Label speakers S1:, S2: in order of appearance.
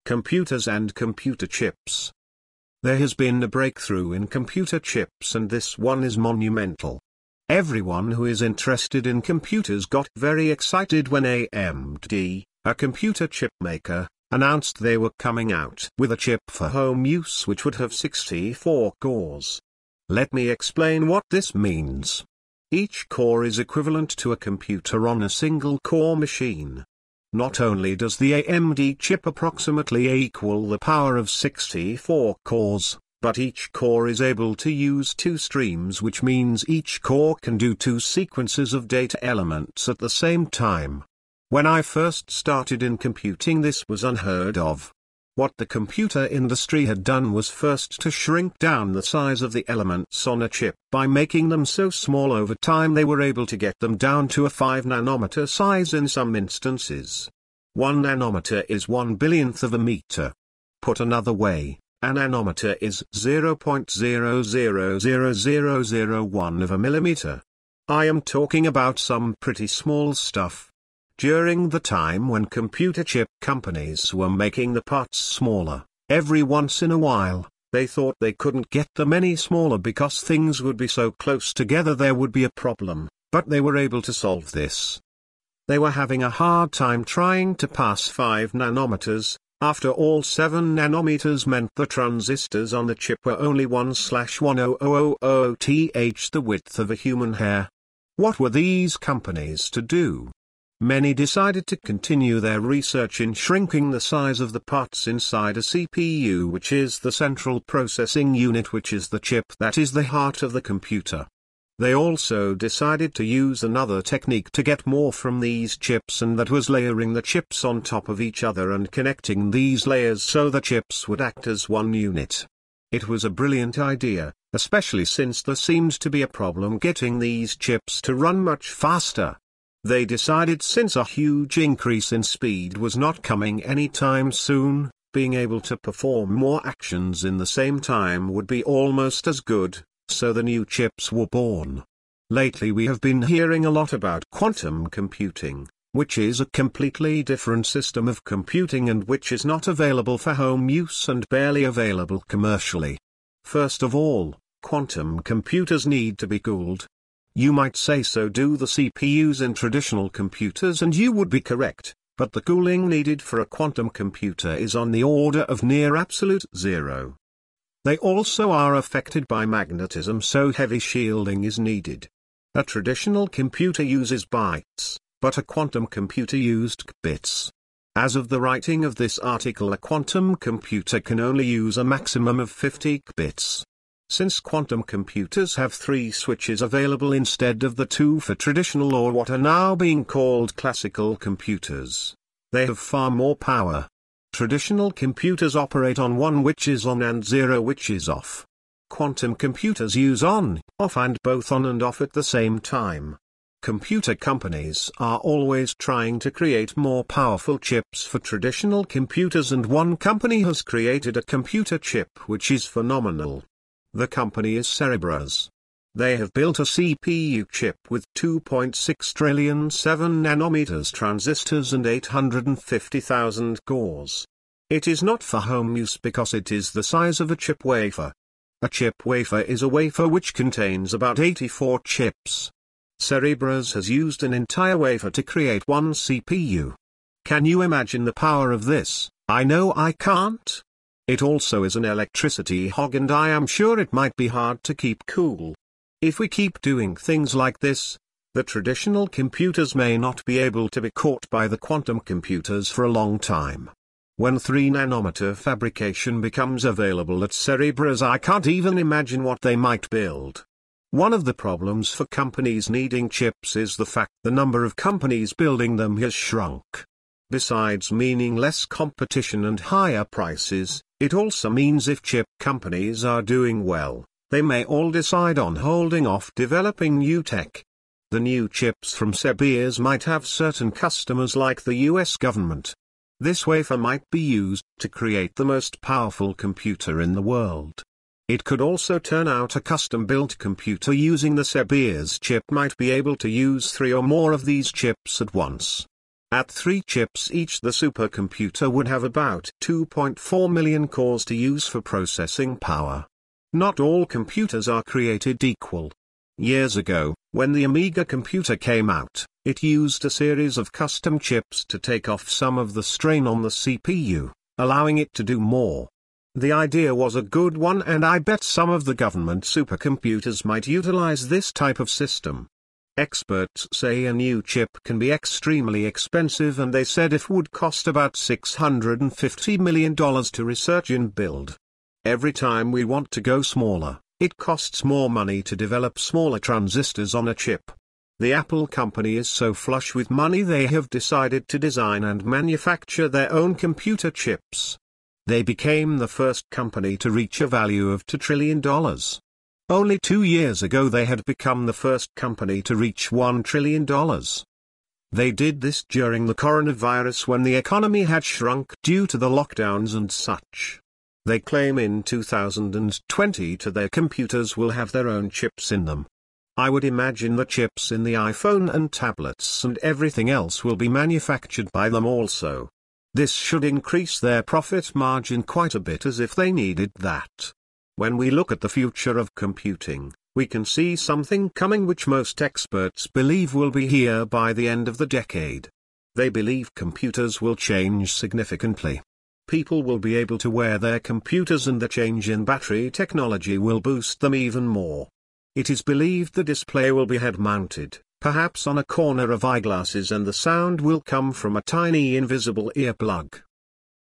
S1: Computers and computer chips. There has been a breakthrough in computer chips, and this one is monumental. Everyone who is interested in computers got very excited when AMD, a computer chip maker, announced they were coming out with a chip for home use which would have 64 cores. Let me explain what this means. Each core is equivalent to a computer on a single core machine. Not only does the AMD chip approximately equal the power of 64 cores, but each core is able to use 2 streams, which means each core can do 2 sequences of data elements at the same time. When I first started in computing, this was unheard of. What the computer industry had done was first to shrink down the size of the elements on a chip by making them so small. Over time they were able to get them down to a 5 nanometer size in some instances. 1 nanometer is 1 billionth of a meter. Put another way, a nanometer is 0.000001 of a millimeter. I am talking about some pretty small stuff. During the time when computer chip companies were making the parts smaller, every once in a while, they thought they couldn't get them any smaller because things would be so close together there would be a problem, but they were able to solve this. They were having a hard time trying to pass 5 nanometers. After all, 7 nanometers meant the transistors on the chip were only 1/10000th the width of a human hair. What were these companies to do? Many decided to continue their research in shrinking the size of the parts inside a CPU, which is the central processing unit, which is the chip that is the heart of the computer. They also decided to use another technique to get more from these chips, and that was layering the chips on top of each other and connecting these layers so the chips would act as one unit. It was a brilliant idea, especially since there seemed to be a problem getting these chips to run much faster. They decided, since a huge increase in speed was not coming anytime soon, being able to perform more actions in the same time would be almost as good, so the new chips were born. Lately we have been hearing a lot about quantum computing, which is a completely different system of computing and which is not available for home use and barely available commercially. First of all, quantum computers need to be cooled. You might say, so do the CPUs in traditional computers, and you would be correct, but the cooling needed for a quantum computer is on the order of near absolute zero. They also are affected by magnetism, so heavy shielding is needed. A traditional computer uses bytes, but a quantum computer used bits. As of the writing of this article, a quantum computer can only use a maximum of 50 bits. Since quantum computers have 3 switches available instead of the 2 for traditional or what are now being called classical computers, they have far more power. Traditional computers operate on 1, which is on, and 0, which is off. Quantum computers use on, off, and both on and off at the same time. Computer companies are always trying to create more powerful chips for traditional computers, and one company has created a computer chip which is phenomenal. The company is Cerebras. They have built a CPU chip with 2.6 trillion 7 nanometers transistors and 850,000 cores. It is not for home use because it is the size of a chip wafer. A chip wafer is a wafer which contains about 84 chips. Cerebras has used an entire wafer to create one CPU. Can you imagine the power of this? I know I can't. It also is an electricity hog, and I am sure it might be hard to keep cool. If we keep doing things like this, the traditional computers may not be able to be caught by the quantum computers for a long time. When 3 nanometer fabrication becomes available at Cerebras, I can't even imagine what they might build. One of the problems for companies needing chips is the fact the number of companies building them has shrunk. Besides meaning less competition and higher prices, it also means if chip companies are doing well, they may all decide on holding off developing new tech. The new chips from Cerebras might have certain customers like the US government. This wafer might be used to create the most powerful computer in the world. It could also turn out a custom-built computer using the Cerebras chip might be able to use 3 or more of these chips at once. At 3 chips each, the supercomputer would have about 2.4 million cores to use for processing power. Not all computers are created equal. Years ago, when the Amiga computer came out, it used a series of custom chips to take off some of the strain on the CPU, allowing it to do more. The idea was a good one, and I bet some of the government supercomputers might utilize this type of system. Experts say a new chip can be extremely expensive, and they said it would cost about $650 million to research and build. Every time we want to go smaller, it costs more money to develop smaller transistors on a chip. The Apple company is so flush with money they have decided to design and manufacture their own computer chips. They became the first company to reach a value of $2 trillion. Only 2 years ago they had become the first company to reach $1 trillion. They did this during the coronavirus, when the economy had shrunk due to the lockdowns and such. They claim in 2020 their computers will have their own chips in them. I would imagine the chips in the iPhone and tablets and everything else will be manufactured by them also. This should increase their profit margin quite a bit, as if they needed that. When we look at the future of computing, we can see something coming which most experts believe will be here by the end of the decade. They believe computers will change significantly. People will be able to wear their computers, and the change in battery technology will boost them even more. It is believed the display will be head-mounted, perhaps on a corner of eyeglasses, and the sound will come from a tiny invisible earplug.